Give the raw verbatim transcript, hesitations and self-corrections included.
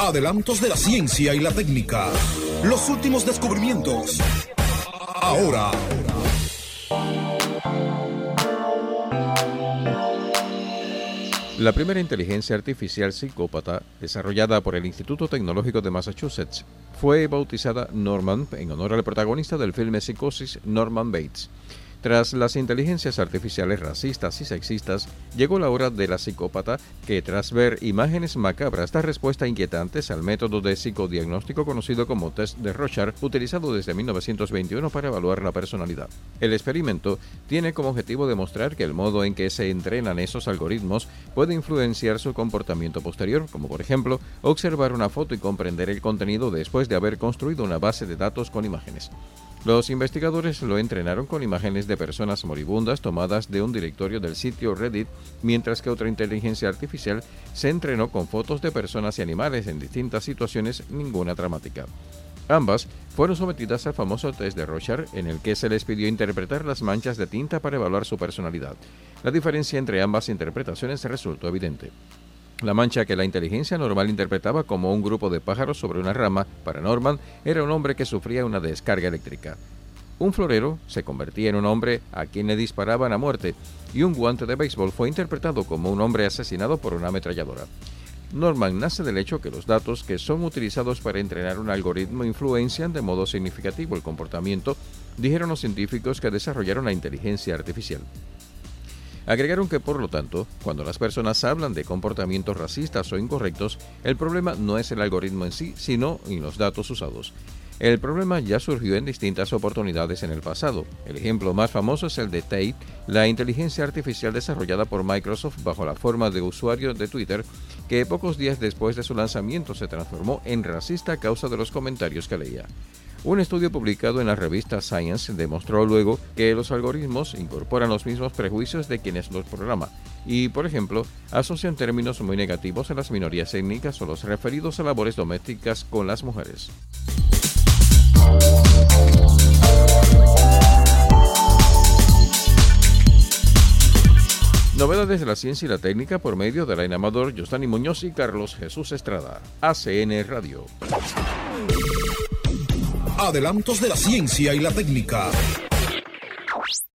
Adelantos de la ciencia y la técnica. Los últimos descubrimientos. Ahora. La primera inteligencia artificial psicópata, desarrollada por el Instituto Tecnológico de Massachusetts, fue bautizada Norman en honor al protagonista del filme Psicosis, Norman Bates. Tras las inteligencias artificiales racistas y sexistas, llegó la hora de la psicópata que, tras ver imágenes macabras, da respuestas inquietantes al método de psicodiagnóstico conocido como test de Rorschach, utilizado desde mil novecientos veintiuno para evaluar la personalidad. El experimento tiene como objetivo demostrar que el modo en que se entrenan esos algoritmos puede influenciar su comportamiento posterior, como por ejemplo, observar una foto y comprender el contenido después de haber construido una base de datos con imágenes. Los investigadores lo entrenaron con imágenes de personas moribundas tomadas de un directorio del sitio Reddit, mientras que otra inteligencia artificial se entrenó con fotos de personas y animales en distintas situaciones, ninguna dramática. Ambas fueron sometidas al famoso test de Rorschach, en el que se les pidió interpretar las manchas de tinta para evaluar su personalidad. La diferencia entre ambas interpretaciones resultó evidente. La mancha que la inteligencia normal interpretaba como un grupo de pájaros sobre una rama, para Norman, era un hombre que sufría una descarga eléctrica. Un florero se convertía en un hombre a quien le disparaban a muerte, y un guante de béisbol fue interpretado como un hombre asesinado por una ametralladora. Norman nace del hecho que los datos que son utilizados para entrenar un algoritmo influencian de modo significativo el comportamiento, dijeron los científicos que desarrollaron la inteligencia artificial. Agregaron que, por lo tanto, cuando las personas hablan de comportamientos racistas o incorrectos, el problema no es el algoritmo en sí, sino en los datos usados. El problema ya surgió en distintas oportunidades en el pasado. El ejemplo más famoso es el de Tate, la inteligencia artificial desarrollada por Microsoft bajo la forma de usuario de Twitter, que pocos días después de su lanzamiento se transformó en racista a causa de los comentarios que leía. Un estudio publicado en la revista Science demostró luego que los algoritmos incorporan los mismos prejuicios de quienes los programan y, por ejemplo, asocian términos muy negativos a las minorías étnicas o los referidos a labores domésticas con las mujeres. Novedades de la ciencia y la técnica por medio de Alain Amador, Yostani Muñoz y Carlos Jesús Estrada. A C N Radio. Adelantos de la ciencia y la técnica.